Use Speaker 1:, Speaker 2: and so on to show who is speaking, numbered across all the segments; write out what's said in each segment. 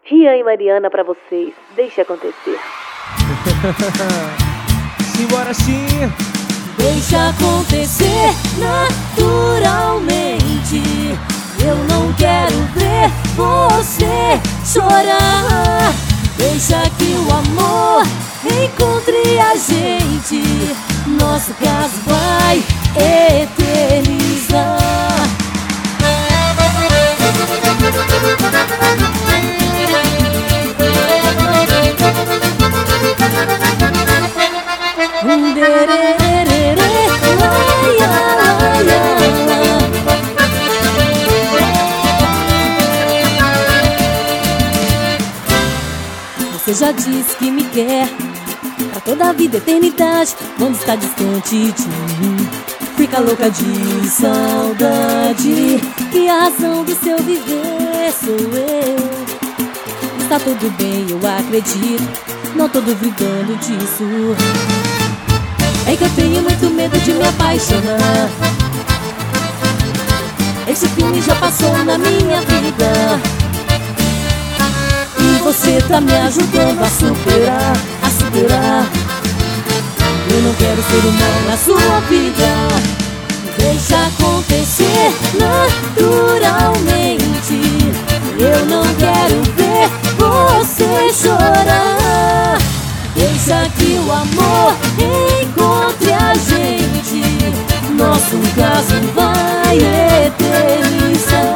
Speaker 1: Rian e Mariana pra vocês. Deixe acontecer.
Speaker 2: Simbora sim.
Speaker 3: Deixa acontecer naturalmente. Eu não quero ver você chorar. Deixa que o amor encontre a gente. Nosso caso vai eternizar. Você já disse que me quer pra toda a vida, eternidade. Quando está distante de mim, fica louca de saudade. E a razão do seu viver sou eu. Está tudo bem, eu acredito, não tô duvidando disso. É que eu tenho muito medo de me apaixonar. Esse filme já passou na minha vida. E você tá me ajudando a superar, a superar. Eu não quero ser humano na sua vida. Deixa acontecer naturalmente. Eu não quero ver você chorar. Deixa que o amor encontre a gente. Nosso caso vai eternizar.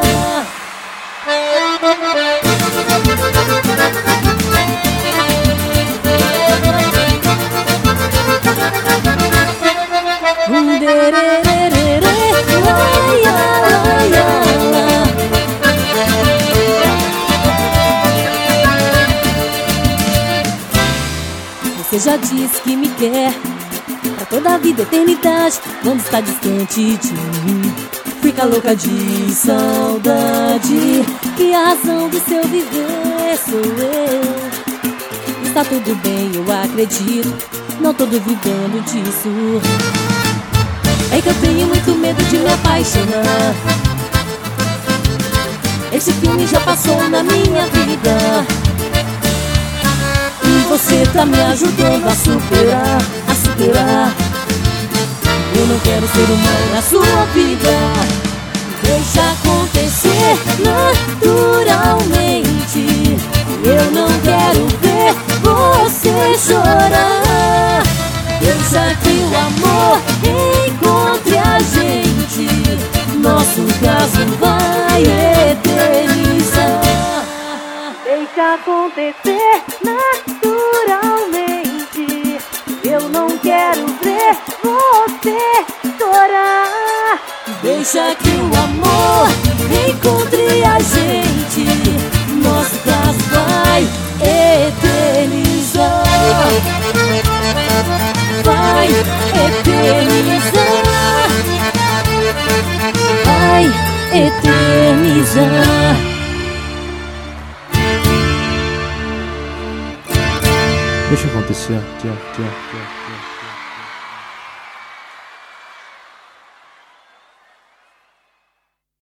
Speaker 3: Você já disse que me quer pra toda a vida, eternidade. Quando está distante de mim, fica louca de saudade. E a razão do seu viver sou eu. Está tudo bem, eu acredito, não tô duvidando disso. É que eu tenho muito medo de me apaixonar. Esse filme já passou na minha vida. E você tá me ajudando a superar, a superar. Eu não quero ser humano na sua vida. Deixa acontecer naturalmente. Eu não quero ver você chorar. Deixa que o amor encontre a gente. Nosso caso vai eternizar.
Speaker 1: Deixa acontecer naturalmente. Eu não quero ver você chorar.
Speaker 3: Deixa que o amor encontre a gente. Nosso caso vai eternizar. Vai eternizar. Vai eternizar.
Speaker 2: Deixa acontecer.